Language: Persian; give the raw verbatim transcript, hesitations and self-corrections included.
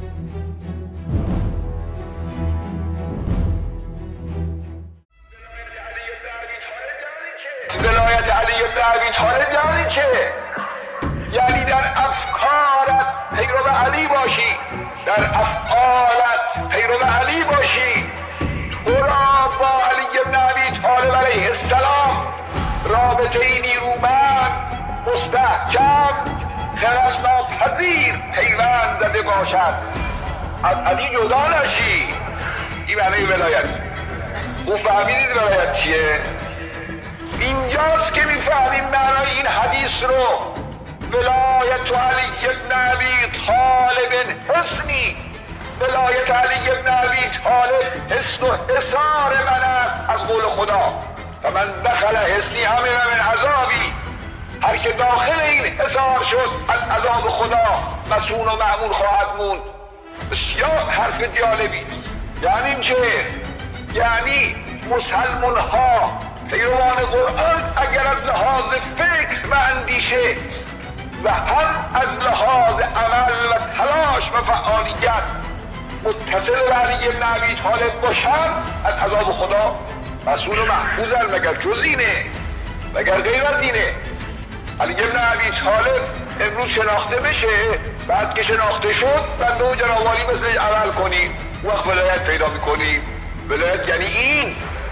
ولایت علی بن ابی طالب یعنی چه؟ یعنی در افکارت پیرو علی باشی، در افعالت پیرو علی باشی. تو را با علی بن ابی طالب علیه السلام رابطه نیرومند، مستحکم، خرس ناپذیر پیوند زده باشد. از علی جدا نشی. این معنی ولایت. او فهمیدید ولایت چیه؟ اینجاست که میفهمیم معنای این حدیث رو. ولایت علی بن ابی طالب حسنی، ولایت علی بن ابی طالب حسن و حصار من است از قول خدا. و من دخل حسنی همه من عذابی، هر که داخل این حصار شد از عذاب خدا مسئول و معمول خواهد موند. بسیار حرف جالبی. یعنی چه؟ یعنی مسلمان ها پیروان قرآن اگر از لحاظ فکر و اندیشه و هم از لحاظ عمل و تلاش و فعالیت متصل به علی بن ابی طالب باشند از عذاب خدا مسئول و محفوظن. مگر جز اینه؟ مگر غیر از اینه؟ علی بن ابی طالب امروز شناخته بشه، بعد که شناخته شد بنده و جناب عالی مثل عمل کنیم، وقت ولایت پیدا میکنیم. ولایت یعنی این